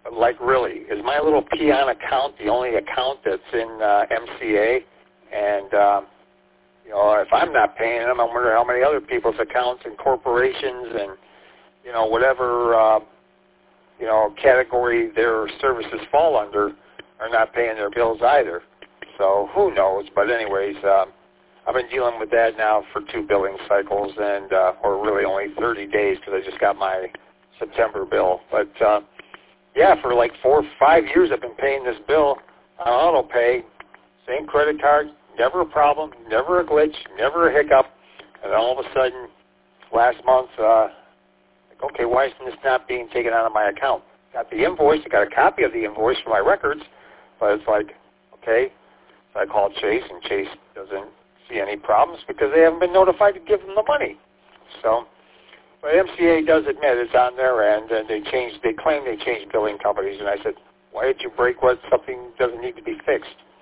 Like, really, is my little peon account the only account that's in MCA? And, you know, if I'm not paying them, I wonder how many other people's accounts and corporations and, you know, whatever, you know, category their services fall under are not paying their bills either. So who knows? But anyways, I've been dealing with that now for 2 billing cycles, and or really only 30 days because I just got my September bill. But yeah, for like 4 or 5 years I've been paying this bill on auto pay, same credit card, never a problem, never a glitch, never a hiccup. And then all of a sudden, last month, like, okay, why isn't this not being taken out of my account? Got the invoice, I got a copy of the invoice for my records, but it's like, okay. So I called Chase, and Chase doesn't see any problems because they haven't been notified to give them the money. So, but MCA does admit it's on their end, and they claim they changed billing companies. And I said, why did you break what something doesn't need to be fixed?